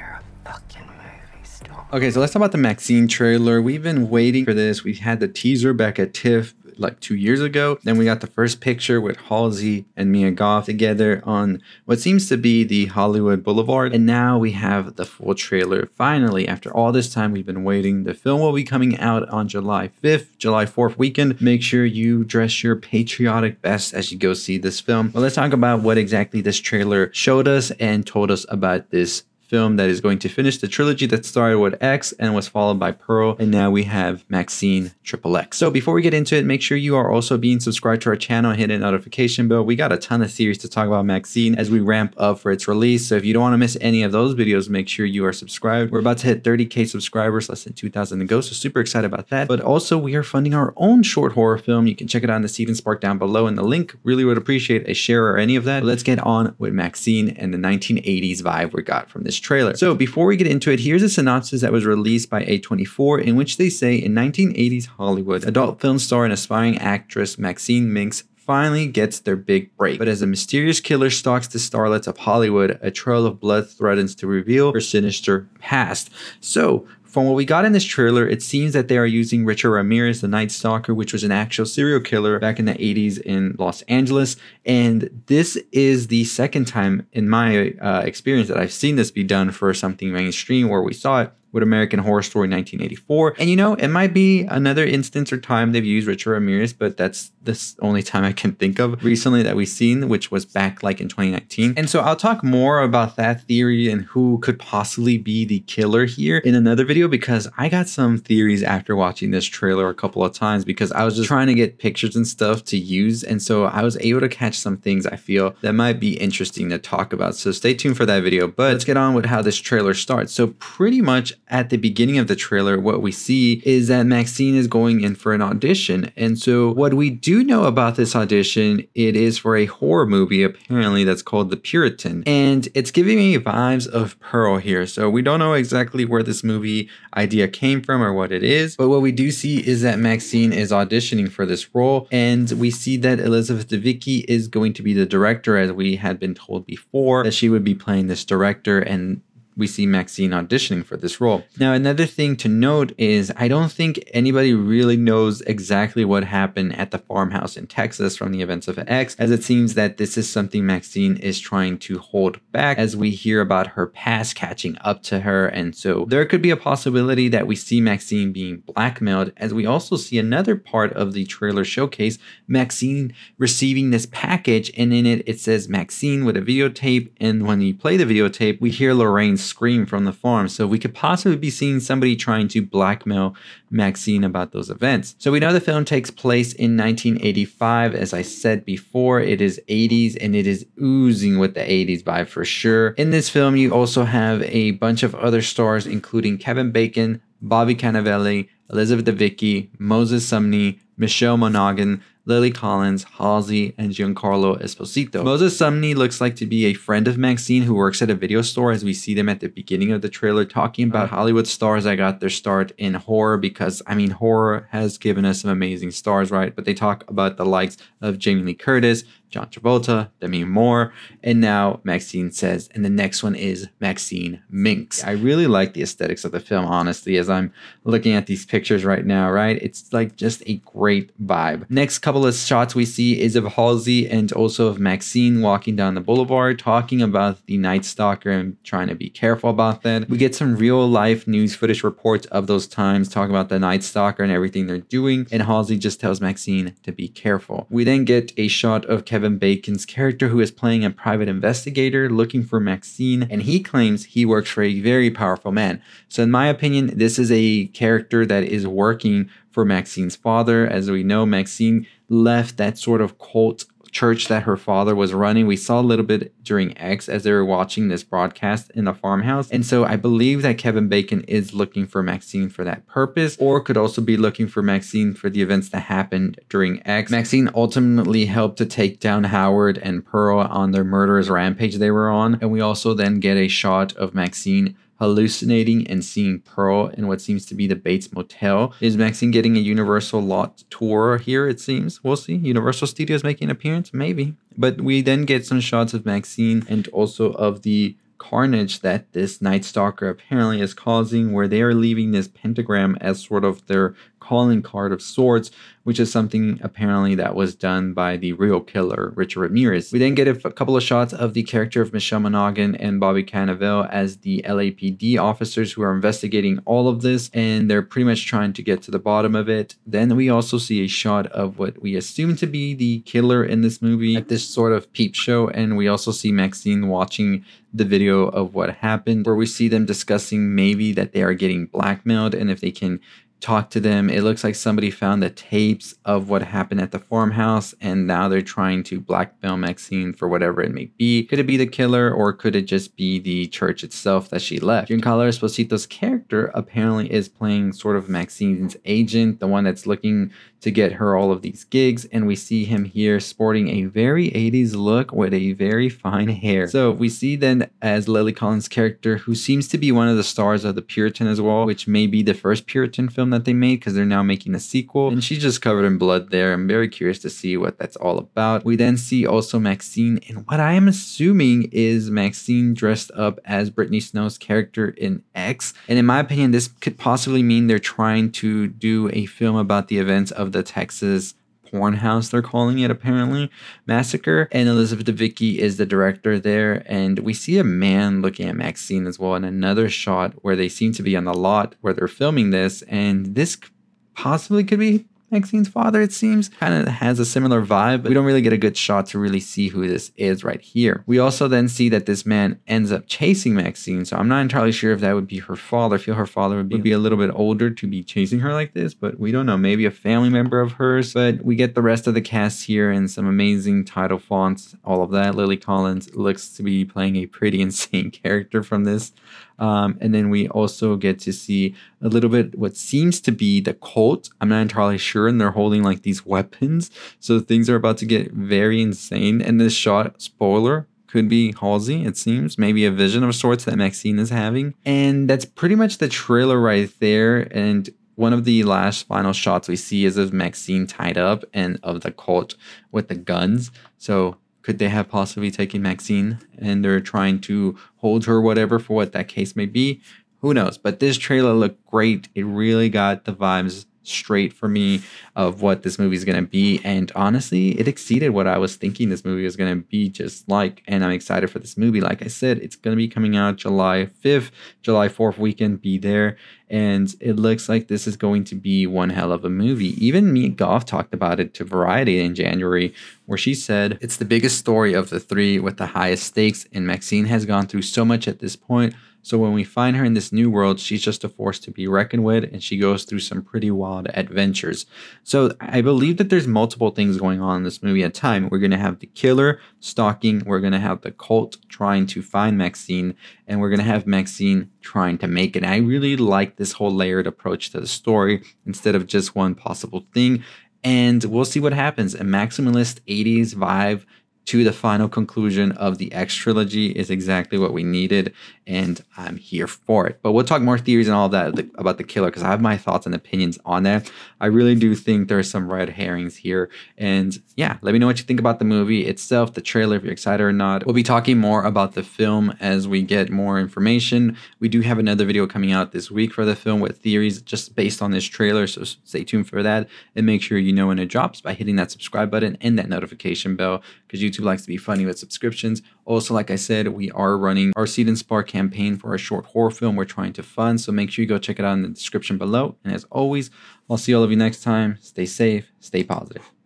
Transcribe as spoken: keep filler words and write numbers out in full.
You're a fucking movie star. Okay, so let's talk about the Maxine trailer. We've been waiting for this. We had the teaser back at TIFF like two years ago. Then we got the first picture with Halsey and Mia Goth together on what seems to be the Hollywood Boulevard. And now we have the full trailer. Finally, after all this time we've been waiting, the film will be coming out on July fifth, July fourth weekend. Make sure you dress your patriotic best as you go see this film. But let's talk about what exactly this trailer showed us and told us about this film that is going to finish the trilogy that started with X and was followed by Pearl, and now we have Maxine Triple X. So before we get into it, make sure you are also being subscribed to our channel and hit the notification bell. We got a ton of theories to talk about Maxine as we ramp up for its release, so if you don't want to miss any of those videos, make sure you are subscribed. We're about to hit thirty K subscribers, less than two thousand to go, so super excited about that. But also we are funding our own short horror film. You can check it out in the Steven Spark down below in the link. Really would appreciate a share or any of that. But let's get on with Maxine and the nineteen eighties vibe we got from this trailer. So before we get into it, here's a synopsis that was released by A twenty-four, in which they say, in nineteen eighties Hollywood, adult film star and aspiring actress Maxine Minx finally gets their big break. But as a mysterious killer stalks the starlets of Hollywood, a trail of blood threatens to reveal her sinister past. So from what we got in this trailer, it seems that they are using Richard Ramirez, the Night Stalker, which was an actual serial killer back in the eighties in Los Angeles. And this is the second time in my uh, experience that I've seen this be done for something mainstream, where we saw it with American Horror Story nineteen eighty-four. And you know, it might be another instance or time they've used Richard Ramirez, but that's the only time I can think of recently that we've seen, which was back like in twenty nineteen. And so I'll talk more about that theory and who could possibly be the killer here in another video, because I got some theories after watching this trailer a couple of times, because I was just trying to get pictures and stuff to use. And so I was able to catch some things I feel that might be interesting to talk about. So stay tuned for that video, but let's get on with how this trailer starts. So pretty much at the beginning of the trailer, what we see is that Maxine is going in for an audition. And so what we do know about this audition, it is for a horror movie apparently that's called The Puritan. And it's giving me vibes of Pearl here. So we don't know exactly where this movie idea came from or what it is. But what we do see is that Maxine is auditioning for this role. And we see that Elizabeth Debicki is going to be the director, as we had been told before, that she would be playing this director, and we see Maxine auditioning for this role. Now, another thing to note is I don't think anybody really knows exactly what happened at the farmhouse in Texas from the events of X, as it seems that this is something Maxine is trying to hold back as we hear about her past catching up to her. And so there could be a possibility that we see Maxine being blackmailed, as we also see another part of the trailer showcase Maxine receiving this package, and in it, it says Maxine with a videotape. And when you play the videotape, we hear Lorraine scream from the farm. So we could possibly be seeing somebody trying to blackmail Maxine about those events. So we know the film takes place in nineteen eighty-five. As I said before, it is eighties, and it is oozing with the eighties vibe for sure. In this film, you also have a bunch of other stars, including Kevin Bacon, Bobby Cannavale, Elizabeth Debicki, Moses Sumney, Michelle Monaghan, Lily Collins, Halsey, and Giancarlo Esposito. Moses Sumney looks like to be a friend of Maxine who works at a video store, as we see them at the beginning of the trailer talking about Hollywood stars that got their start in horror, because, I mean, horror has given us some amazing stars, right? But they talk about the likes of Jamie Lee Curtis, John Travolta, Demi Moore, and now Maxine says, and the next one is Maxine Minx. I really like the aesthetics of the film, honestly, as I'm looking at these pictures right now, right? It's like just a great vibe. Next couple of shots we see is of Halsey and also of Maxine walking down the boulevard, talking about the Night Stalker and trying to be careful about that. We get some real life news footage reports of those times, talking about the Night Stalker and everything they're doing, and Halsey just tells Maxine to be careful. We then get a shot of Kevin Kevin Bacon's character, who is playing a private investigator looking for Maxine, and he claims he works for a very powerful man. So in my opinion, this is a character that is working for Maxine's father. As we know, Maxine left that sort of cult church that her father was running. We saw a little bit during X as they were watching this broadcast in the farmhouse. And so I believe that Kevin Bacon is looking for Maxine for that purpose, or could also be looking for Maxine for the events that happened during X. Maxine ultimately helped to take down Howard and Pearl on their murderous rampage they were on. And we also then get a shot of Maxine hallucinating and seeing Pearl in what seems to be the Bates Motel. Is Maxine getting a Universal lot tour here, it seems? We'll see. Universal Studios making an appearance? Maybe. But we then get some shots of Maxine and also of the carnage that this Night Stalker apparently is causing, where they are leaving this pentagram as sort of their calling card of sorts, which is something apparently that was done by the real killer, Richard Ramirez. We then get a, a couple of shots of the character of Michelle Monaghan and Bobby Cannavale as the L A P D officers who are investigating all of this, and they're pretty much trying to get to the bottom of it. Then we also see a shot of what we assume to be the killer in this movie at this sort of peep show, and we also see Maxine watching the video of what happened, where we see them discussing maybe that they are getting blackmailed, and if they can talk to them. It looks like somebody found the tapes of what happened at the farmhouse, and now they're trying to blackmail Maxine for whatever it may be. Could it be the killer, or could it just be the church itself that she left? Giancarlo Esposito's character apparently is playing sort of Maxine's agent, the one that's looking to get her all of these gigs, and we see him here sporting a very eighties look with a very fine hair. So we see then as Lily Collins' character, who seems to be one of the stars of The Puritan as well, which may be the first Puritan film that they made, because they're now making a sequel, and she's just covered in blood there. I'm very curious to see what that's all about. We then see also Maxine, and what I am assuming is Maxine dressed up as Brittany Snow's character in X, and in my opinion this could possibly mean they're trying to do a film about the events of the Texas porn house, they're calling it apparently, massacre, and Elizabeth Debicki is the director there. And we see a man looking at Maxine as well in another shot where they seem to be on the lot where they're filming this, and this possibly could be Maxine's father, it seems. Kind of has a similar vibe, but we don't really get a good shot to really see who this is right here. We also then see that this man ends up chasing Maxine, so I'm not entirely sure if that would be her father. I feel her father would be, would be a little bit older to be chasing her like this, but we don't know. Maybe a family member of hers. But we get the rest of the cast here and some amazing title fonts, all of that. Lily Collins looks to be playing a pretty insane character from this. Um, and then we also get to see a little bit what seems to be the cult. I'm not entirely sure, and they're holding like these weapons. So things are about to get very insane. And this shot, spoiler, could be Halsey, it seems. Maybe a vision of sorts that Maxine is having. And that's pretty much the trailer right there. And one of the last final shots we see is of Maxine tied up and of the cult with the guns. So could they have possibly taken Maxine and they're trying to hold her, whatever, for what that case may be? Who knows? But this trailer looked great. It really got the vibes straight for me of what this movie is going to be, and honestly it exceeded what I was thinking this movie was going to be just like, and I'm excited for this movie. Like I said, it's going to be coming out July fifth, July fourth weekend, be there, and it looks like this is going to be one hell of a movie. Even Mia Goth talked about it to Variety in January, where she said it's the biggest story of the three with the highest stakes, and Maxine has gone through so much at this point. So when we find her in this new world, she's just a force to be reckoned with, and she goes through some pretty wild adventures. So I believe that there's multiple things going on in this movie at a time. We're going to have the killer stalking, we're going to have the cult trying to find Maxine, and we're going to have Maxine trying to make it. And I really like this whole layered approach to the story instead of just one possible thing. And we'll see what happens. A maximalist eighties vibe to the final conclusion of the X trilogy is exactly what we needed, and I'm here for it. But we'll talk more theories and all of that about the killer, because I have my thoughts and opinions on that. I really do think there's some red herrings here, and yeah, let me know what you think about the movie itself, the trailer, if you're excited or not. We'll be talking more about the film as we get more information. We do have another video coming out this week for the film with theories just based on this trailer, so stay tuned for that, and make sure you know when it drops by hitting that subscribe button and that notification bell, because YouTube likes to be funny with subscriptions. Also, like I said, we are running our Seed and Spark campaign for a short horror film we're trying to fund, so make sure you go check it out in the description below. And as always, I'll see all of you next time. Stay safe, stay positive.